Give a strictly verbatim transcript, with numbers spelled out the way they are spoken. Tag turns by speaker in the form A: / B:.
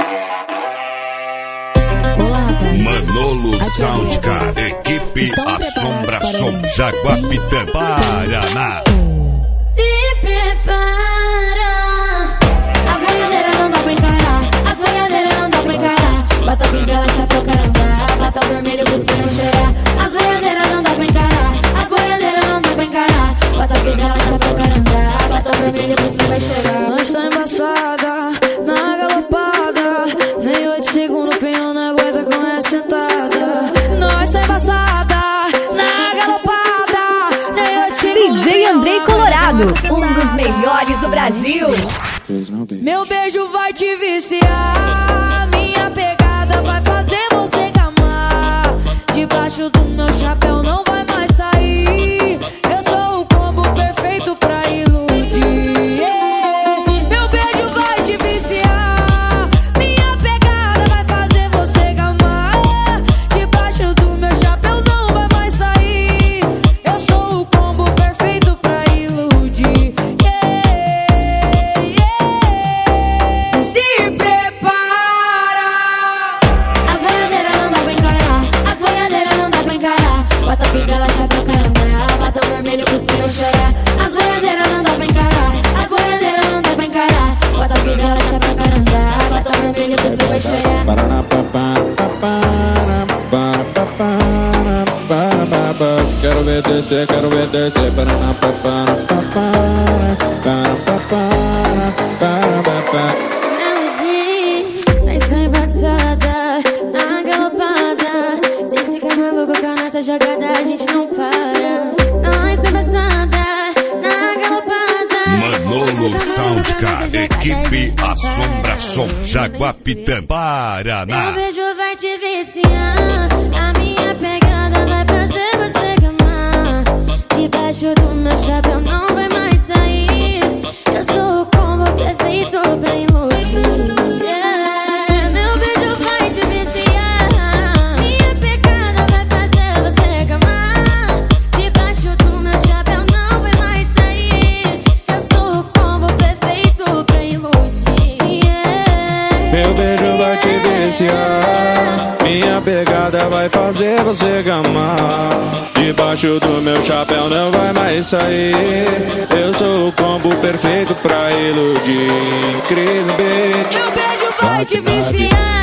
A: Manolo Soundcar, equipe Assombração, Jaguapitã, Paraná.
B: Se prepara, as boiadeiras não dá pra encarar, as boiadeiras não dá pra encarar. Bota fivela, chapéu, carandá, bota o vermelho pros pinos cheirar. As boiadeiras não dá pra encarar, as boiadeiras não dá pra encarar. Bota fivela, chapéu, carandá, bota o vermelho pros pinos cheirar.
C: Nós tá embaçada, na galopada, nem oito segundos o pinhão não aguenta com essa sentada. Nós tá embaçada, na galopada, nem oito segundos.
D: D J Andrei Colorado, um dos melhores do Brasil.
C: Meu beijo vai te viciar, minha pegada vai fazer você gamar. Debaixo do meu chapéu não vai mais sair. Eu sou o combo perfeito pra iludir. Yeah. Meu beijo vai te viciar, minha pegada vai fazer você gamar. Debaixo do meu chapéu não vai mais sair. Eu sou o combo perfeito pra iludir. Yeah, yeah. Se prepara.
B: As boiadeiras não dá pra encarar, as boiadeiras não dá pra encarar. Bota fivela, chapéu, carandá, bota o vermelho pros pinos chorar. As boiadeiras não dá pra encarar, as boiadeiras não dá pra encarar. Bota fivela, chapéu, carandá, bota o vermelho pros pinos chorar.
E: Quero ver descer, quero ver descer.
B: Nós tá embaçada, na galopada. Sem ficar maluco com a nossa jogada, a gente não para. Nós tá embaçada, na galopada.
A: Manolo Soundcar, equipe Assombração, Jaguapitã, Paraná.
B: Meu beijo vai te viciar, a minha pegada vai fazer você gamar. Debaixo do meu chapéu não vai mais sair. Eu sou o combo perfeito pra iludir. Yeah. Meu beijo vai te viciar, minha pegada vai fazer você gamar. Debaixo do meu chapéu não vai mais sair. Eu sou o combo perfeito pra iludir. Yeah.
E: Meu beijo vai te viciar, minha pegada vai fazer você gamar. Debaixo do meu chapéu não vai mais sair. Eu sou o combo perfeito pra iludir. Cris Beat.
B: Meu beijo vai te viciar.